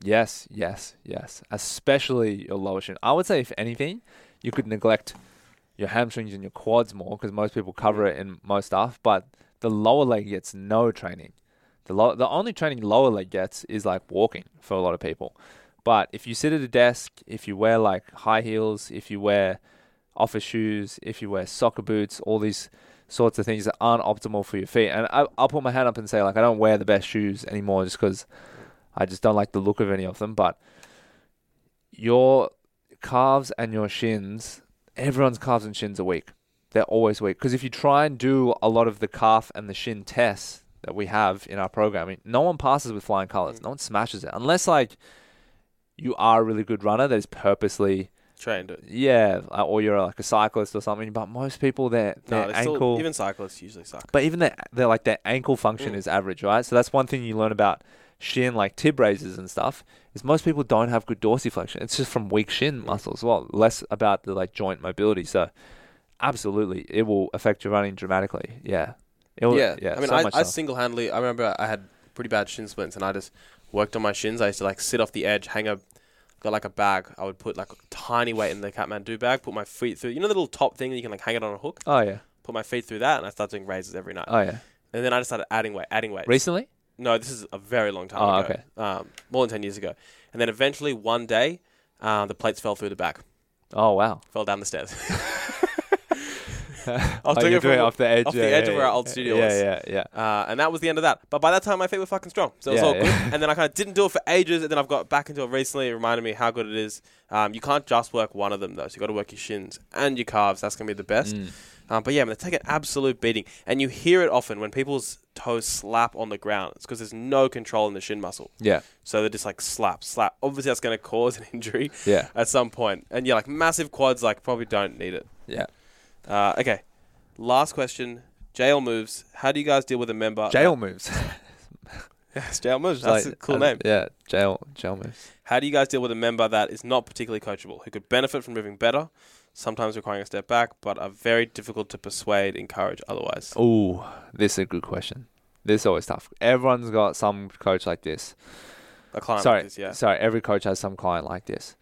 Especially your lower shin. I would say if anything, you could neglect your hamstrings and your quads more because most people cover it in most stuff, but the lower leg gets no training. The only training lower leg gets is like walking for a lot of people. But if you sit at a desk, if you wear like high heels, if you wear office shoes, if you wear soccer boots, all these sorts of things that aren't optimal for your feet. And I'll put my hand up and say, like, I don't wear the best shoes anymore just because I just don't like the look of any of them. But your calves and your shins, everyone's calves and shins are weak. They're always weak. Because if you try and do a lot of the calf and the shin tests that we have in our programming, no one passes with flying colors. No one smashes it. Unless, like, you are a really good runner that is purposely trained it. Yeah, or you're like a cyclist or something. But most people, their ankle... even cyclists usually suck. But even their ankle function is average, right? So that's one thing you learn about shin, like tib raises and stuff, is most people don't have good dorsiflexion. It's just from weak shin muscles. Well, less about the like joint mobility. So absolutely, it will affect your running dramatically. Yeah. I mean, I single-handedly, I remember I had pretty bad shin splints and I just worked on my shins. I used to like sit off the edge, got like a bag. I would put like a tiny weight in the Kathmandu bag, put my feet through, the little top thing that you can like hang it on a hook? Oh, yeah. Put my feet through that and I started doing raises every night. Oh, yeah. And then I just started adding weight. Recently? No, this is a very long time ago. Okay. More than 10 years ago. And then eventually one day, the plates fell through the back. Oh, wow. Fell down the stairs. I was doing it off the edge. Off the edge of where our old studio was. Yeah. And that was the end of that. But by that time, my feet were fucking strong. So it was all good. And then I kind of didn't do it for ages. And then I've got back into it recently. It reminded me how good it is. You can't just work one of them, though. So you got to work your shins and your calves. That's going to be the best. But yeah, they take an absolute beating. And you hear it often when people's toes slap on the ground. It's because there's no control in the shin muscle. Yeah. So they're just like slap. Obviously, that's going to cause an injury at some point. And yeah, like massive quads, like probably don't need it. Yeah. Okay. Last question. JL Moves. How do you guys deal with a member? JL Moves. Yes, JL Moves. That's a cool name. Yeah, JL Moves. How do you guys deal with a member that is not particularly coachable, who could benefit from moving better, sometimes requiring a step back, but are very difficult to persuade, encourage otherwise? Ooh, this is a good question. This is always tough. Everyone's got some coach like this. A client like this, yeah. Sorry, every coach has some client like this.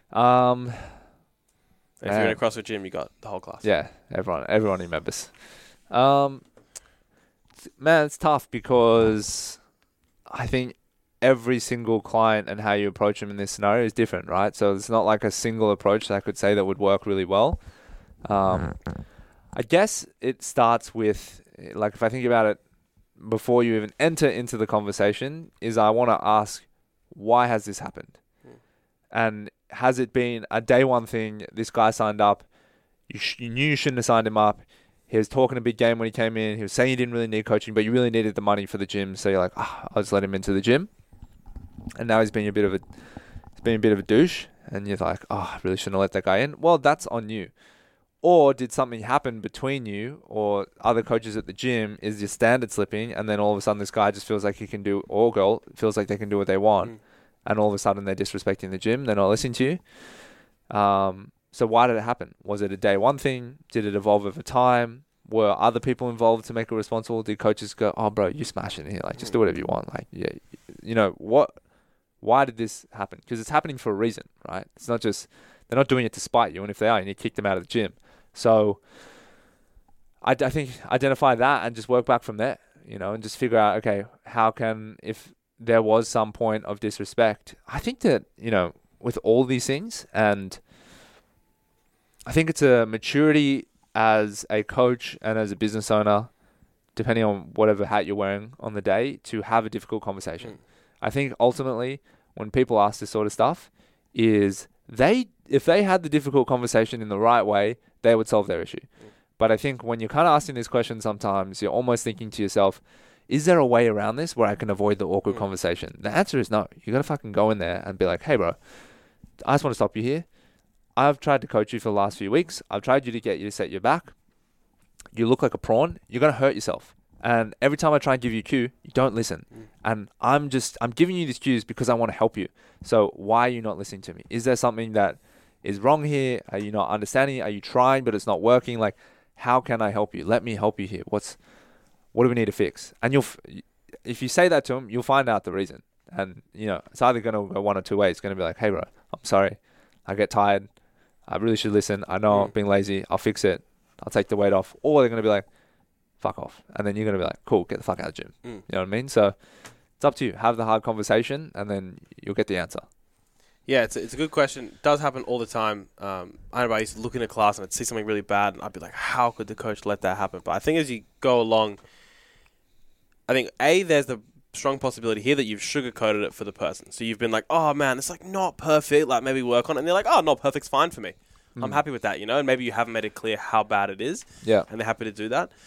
If you're in a CrossFit gym, you got the whole class. Yeah, everyone remembers. Man, it's tough because I think every single client and how you approach them in this scenario is different, right? So it's not like a single approach that I could say that would work really well. I guess it starts with, like, if I think about it before you even enter into the conversation, is I want to ask, why has this happened? And has it been a day one thing? This guy signed up. You knew you shouldn't have signed him up. he was talking a big game when he came in. He was saying he didn't really need coaching, but you really needed the money for the gym. So you're like, I'll just let him into the gym. And now he's being a bit of a douche. And you're like, I really shouldn't have let that guy in. Well, that's on you. Or did something happen between you or other coaches at the gym? Is your standard slipping? And then all of a sudden this guy just feels like he can do, or girl feels like they can do what they want. And all of a sudden they're disrespecting the gym. They're not listening to you. So why did it happen? Was it a day one thing? Did it evolve over time? Were other people involved to make it responsible? Did coaches go, oh, bro, you smash it here. Like, just do whatever you want. Like, yeah, you know, why did this happen? Because it's happening for a reason, right? It's not just, they're not doing it to spite you. And if they are, you need to kick them out of the gym. So I think identify that and just work back from there, you know, and just figure out, okay, how can, if there was some point of disrespect, I think that, you know, with all these things, and I think it's a maturity as a coach and as a business owner, depending on whatever hat you're wearing on the day, to have a difficult conversation. I think ultimately when people ask this sort of stuff is if they had the difficult conversation in the right way, they would solve their issue. But I think when you're kind of asking this question sometimes, you're almost thinking to yourself, is there a way around this where I can avoid the awkward conversation? The answer is no. You got to fucking go in there and be like, hey, bro, I just want to stop you here. I've tried to coach you for the last few weeks. I've tried to get you to set your back. You look like a prawn. You're going to hurt yourself. And every time I try and give you a cue, you don't listen. And I'm giving you these cues because I want to help you. So why are you not listening to me? Is there something that is wrong here? Are you not understanding? Are you trying, but it's not working? Like, how can I help you? Let me help you here. What do we need to fix? And if you say that to him, you'll find out the reason. And, you know, it's either going to go one or two ways. It's going to be like, hey, bro, I'm sorry. I get tired. I really should listen. I know I'm being lazy. I'll fix it. I'll take the weight off. Or they're going to be like, fuck off. And then you're going to be like, cool, get the fuck out of the gym. You know what I mean? So it's up to you. Have the hard conversation and then you'll get the answer. Yeah, it's a good question. It does happen all the time. I remember I used to look in a class and I'd see something really bad and I'd be like, how could the coach let that happen? But I think as you go along, I think, there's the strong possibility here that you've sugarcoated it for the person. So you've been like, oh man, it's like not perfect, like maybe work on it. And they're like, oh, not perfect's fine for me. I'm happy with that, you know, and maybe you haven't made it clear how bad it is. Yeah. And they're happy to do that.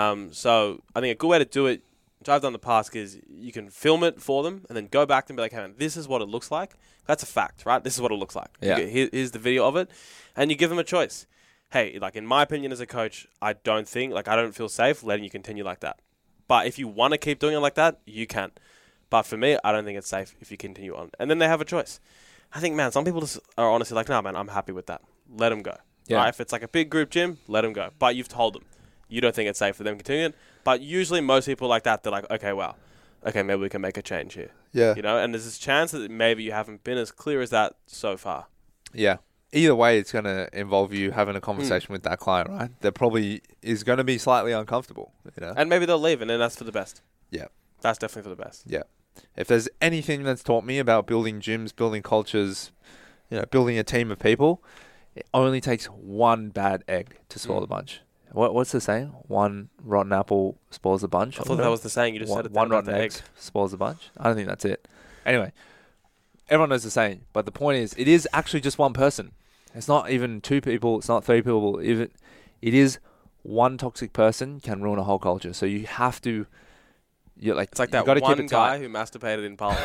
So I think a good way to do it, which I've done in the past, is you can film it for them and then go back and be like, hey man, this is what it looks like. That's a fact, right? This is what it looks like. Yeah. Here's the video of it. And you give them a choice. Hey, like in my opinion as a coach, I don't feel safe letting you continue like that. But if you want to keep doing it like that, you can. But for me, I don't think it's safe if you continue on. And then they have a choice. I think, man, some people just are honestly like, nah, man, I'm happy with that. Let them go. Yeah. Right? If it's like a big group gym, let them go. But you've told them. You don't think it's safe for them to continue it. But usually most people like that, they're like, okay, wow. Okay, maybe we can make a change here. Yeah. You know, and there's this chance that maybe you haven't been as clear as that so far. Yeah. Either way, it's going to involve you having a conversation with that client, right? That probably is going to be slightly uncomfortable, you know? And maybe they'll leave, and then that's for the best. Yeah. That's definitely for the best. Yeah. If there's anything that's taught me about building gyms, building cultures, you know, building a team of people, it only takes one bad egg to spoil the bunch. What's the saying? One rotten apple spoils the bunch? I thought that was the saying. You just said it. One rotten egg spoils the bunch. I don't think that's it. Anyway, everyone knows the saying, but the point is, it is actually just one person. It's not even two people. It's not three people. It is one toxic person can ruin a whole culture. So you have to. It's like that one guy who masturbated in Parliament.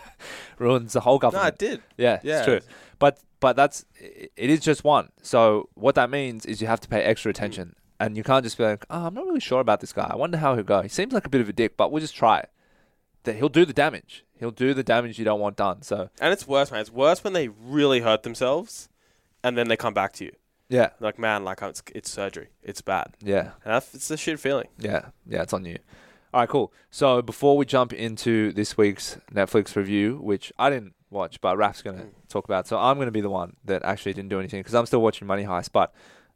Ruins the whole government. No, it did. Yeah, it's true. But it is just one. So what that means is you have to pay extra attention. And you can't just be like, I'm not really sure about this guy. I wonder how he'll go. He seems like a bit of a dick, but we'll just try it. He'll do the damage. He'll do the damage you don't want done. So, and it's worse, man. It's worse when they really hurt themselves and then they come back to you. Yeah. Like, man, like it's surgery. It's bad. Yeah. And it's a shit feeling. Yeah. Yeah, it's on you. All right, cool. So before we jump into this week's Netflix review, which I didn't watch, but Raf's going to talk about. So I'm going to be the one that actually didn't do anything because I'm still watching Money Heist. But,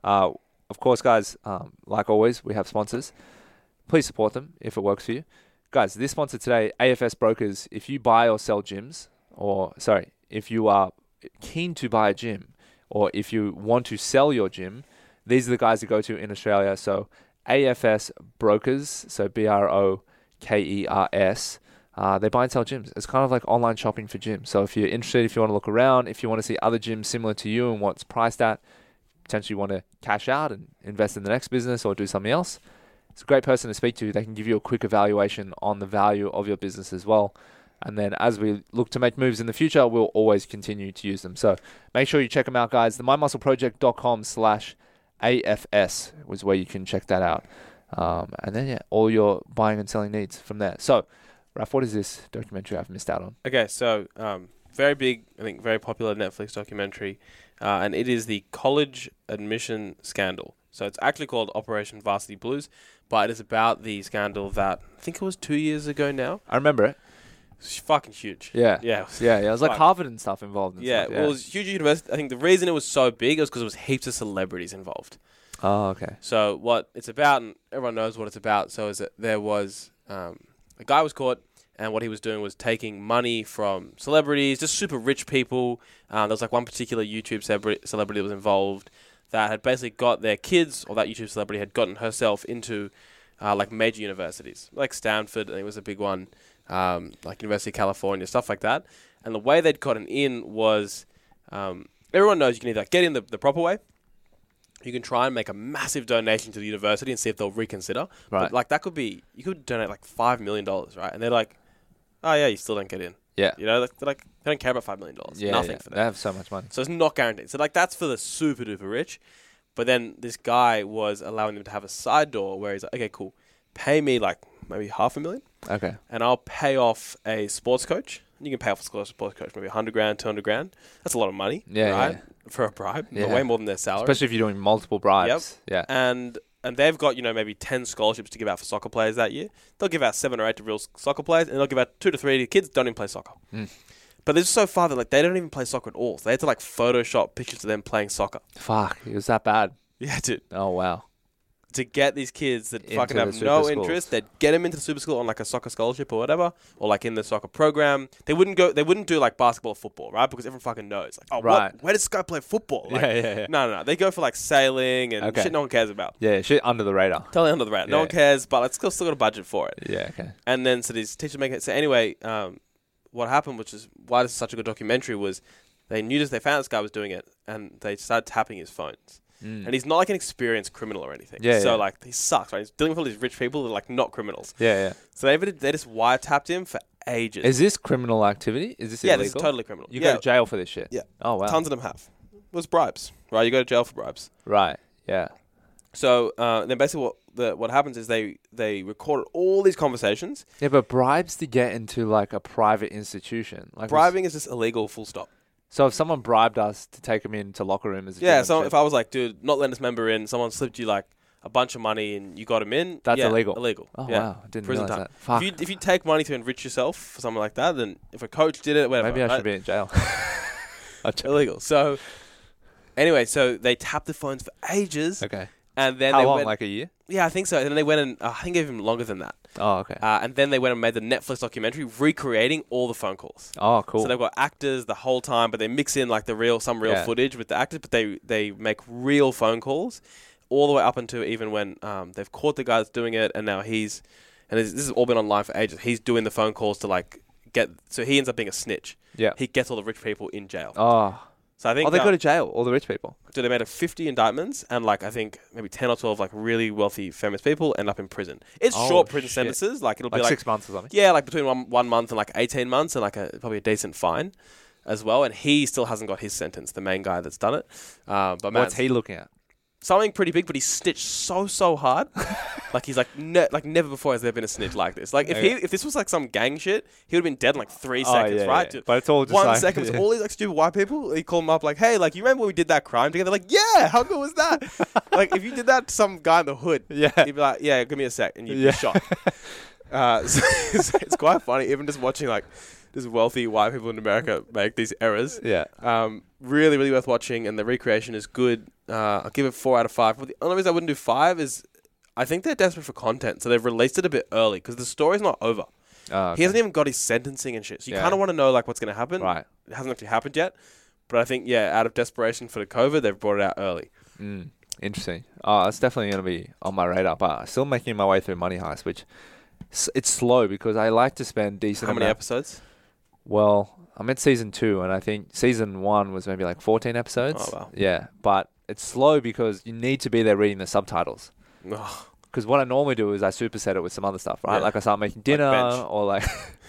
of course, guys, like always, we have sponsors. Please support them if it works for you. Guys, this sponsor today, AFS Brokers. If you buy or sell gyms, if you are keen to buy a gym, or if you want to sell your gym, these are the guys to go to in Australia. So AFS Brokers, so BROKERS, they buy and sell gyms. It's kind of like online shopping for gyms. So if you're interested, if you want to look around, if you want to see other gyms similar to you and what's priced at, potentially want to cash out and invest in the next business or do something else, it's a great person to speak to. They can give you a quick evaluation on the value of your business as well. And then as we look to make moves in the future, we'll always continue to use them. So make sure you check them out, guys. The mindmuscleproject.com/AFS was where you can check that out. And then, all your buying and selling needs from there. So, Raf, what is this documentary I've missed out on? Okay, so very big, I think very popular Netflix documentary. And it is the college admission scandal. So it's actually called Operation Varsity Blues, but it is about the scandal that I think it was 2 years ago now. I remember it. It's fucking huge. Yeah. Yeah. It was like Harvard and stuff involved. And yeah, stuff. Well, it was huge university. I think the reason it was so big was because it was heaps of celebrities involved. Oh, okay. So what it's about, and everyone knows what it's about, so is that there was a guy was caught, and what he was doing was taking money from celebrities, just super rich people. There was like one particular YouTube celebrity that was involved that had basically got their kids, or that YouTube celebrity had gotten herself into like major universities, like Stanford, I think it was a big one, like University of California, stuff like that. And the way they'd gotten in was, everyone knows you can either get in the proper way, you can try and make a massive donation to the university and see if they'll reconsider. Right. But like that could be, you could donate like $5 million, right? And they're like, oh yeah, you still don't get in. Yeah. You know, they're like, they don't care about $5 million. Yeah, Nothing for them. They have so much money. So it's not guaranteed. So like that's for the super duper rich. But then this guy was allowing them to have a side door where he's like, okay, cool. Pay me like maybe $500,000. Okay. And I'll pay off a sports coach. You can pay off a sports coach maybe $100,000, $200,000. That's a lot of money. Yeah. Right? Yeah. For a bribe. Yeah. Way more than their salary. Especially if you're doing multiple bribes. Yep. Yeah. And they've got, maybe 10 scholarships to give out for soccer players that year. They'll give out 7 or 8 to real soccer players, and they'll give out 2 to 3 to kids who don't even play soccer. But they're just so far that like they don't even play soccer at all. So they had to like Photoshop pictures of them playing soccer. Fuck, it was that bad. Yeah, dude. Oh, wow. To get these kids that Into fucking the have super no schools. interest, they'd get them into the super school on like a soccer scholarship or whatever, or like in the soccer program. They wouldn't do like basketball or football, right? Because everyone fucking knows. Like, oh, Right. where does this guy play football? Like, Yeah. No. They go for like sailing and Okay. shit no one cares about. Yeah, shit under the radar. Totally under the radar. No Yeah. one cares, but it's still got a budget for it. Yeah, okay. And then so these teachers make it. So anyway, what happened, which is why this is such a good documentary, was they found this guy was doing it, and they started tapping his phones. And he's not like an experienced criminal or anything. Yeah, so yeah. like he sucks, right? He's dealing with all these rich people that are like not criminals. Yeah. So they just wiretapped him for ages. Is this criminal activity? Is this illegal? This is totally criminal. You go to jail for this shit? Yeah. Oh, wow. Tons of them have. It was bribes, right? You go to jail for bribes. Right, yeah. So then basically what happens is they recorded all these conversations. Yeah, but bribes to get into like a private institution. Like Bribing is just illegal, full stop. So if someone bribed us to take them into locker room as a Yeah, so if I was like, dude, not letting this member in, someone slipped you like a bunch of money and you got him in. That's illegal. Illegal. Oh, yeah. wow. I didn't Prison realize time. that. Fuck. If you take money to enrich yourself for something like that, then if a coach did it, whatever. Maybe I should be in jail. Illegal. So anyway, so they tapped the phones for ages. Okay. And then How long? Like a year? Yeah, I think so. And then they went and I think even longer than that. Oh, okay. And then they went and made the Netflix documentary recreating all the phone calls. Oh, cool. So they've got actors the whole time, but they mix in like some real footage with the actors, but they make real phone calls all the way up until even when they've caught the guy that's doing it, and now this has all been online for ages. He's doing the phone calls to like so he ends up being a snitch. Yeah. He gets all the rich people in jail. Oh. So I think they go to jail, all the rich people. So they made 50 indictments, and like I think maybe 10 or 12 like really wealthy, famous people end up in prison. It's short prison sentences, like it'll be like 6 months or something. Yeah, like between 1 month and like 18 months, and like probably a decent fine as well. And he still hasn't got his sentence, the main guy that's done it. But what's he looking at? Something pretty big, but he snitched so hard. Like he's like never before has there been a snitch like this. Like if this was like some gang shit, he would have been dead in like 3 seconds, right? Yeah. But it's all just 1 like, second. Yeah. All these like stupid white people, he called them up like, hey, like you remember when we did that crime together? Like, yeah, how good was that? Like if you did that to some guy in the hood, he'd be like, yeah, give me a sec, and you'd be shot. So it's quite funny, even just watching like just wealthy white people in America make these errors. Yeah. Really, really worth watching, and the recreation is good. I'll give it 4 out of 5. But the only reason I wouldn't do 5 is I think they're desperate for content, so they've released it a bit early because the story's not over. Okay. He hasn't even got his sentencing and shit, so you kind of want to know like what's going to happen. Right. It hasn't actually happened yet, but I think out of desperation for the COVID, they've brought it out early. Interesting. It's definitely going to be on my radar, but still making my way through Money Heist, which it's slow because I like to spend decent. How many episodes? Well, I'm at season 2, and I think season 1 was maybe like 14 episodes. Oh, wow. Yeah, but it's slow because you need to be there reading the subtitles. Because what I normally do is I superset it with some other stuff, right? Yeah. Like I start making dinner or like,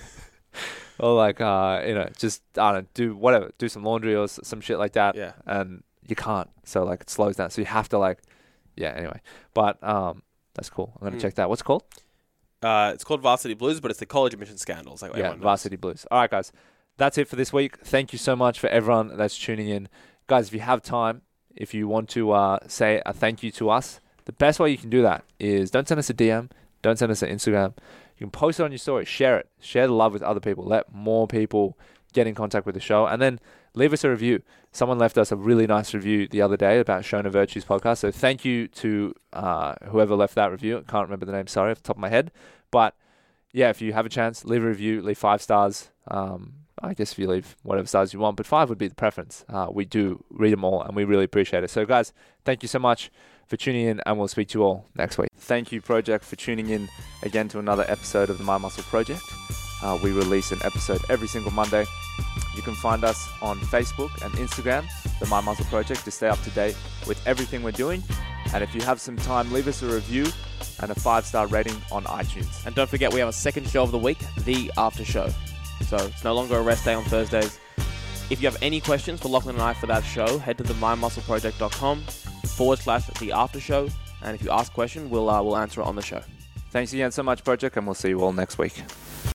just, I don't know, do whatever, do some laundry or some shit like that. Yeah. And you can't. So like it slows down. So you have to anyway. But that's cool. I'm going to check that. What's it called? It's called Varsity Blues, but it's the college admission scandals. Like Varsity Blues. All right, guys. That's it for this week. Thank you so much for everyone that's tuning in. Guys, if you have time, if you want to say a thank you to us, the best way you can do that is don't send us a DM. Don't send us an Instagram. You can post it on your story. Share it. Share the love with other people. Let more people get in contact with the show. And then leave us a review. Someone left us a really nice review the other day about Shona Virtue's podcast. So thank you to whoever left that review. I can't remember the name, sorry, off the top of my head. But yeah, if you have a chance, leave a review, leave 5 stars. I guess if you leave whatever stars you want, but 5 would be the preference. We do read them all, and we really appreciate it. So guys, thank you so much for tuning in, and we'll speak to you all next week. Thank you, Project, for tuning in again to another episode of the My Muscle Project. We release an episode every single Monday. You can find us on Facebook and Instagram, the My Muscle Project, to stay up to date with everything we're doing. And if you have some time, leave us a review and a 5-star rating on iTunes. And don't forget, we have a second show of the week, The After Show. So it's no longer a rest day on Thursdays. If you have any questions for Lachlan and I for that show, head to the mymuscleproject.com/The After Show. And if you ask a question, we'll answer it on the show. Thanks again so much, Project, and we'll see you all next week.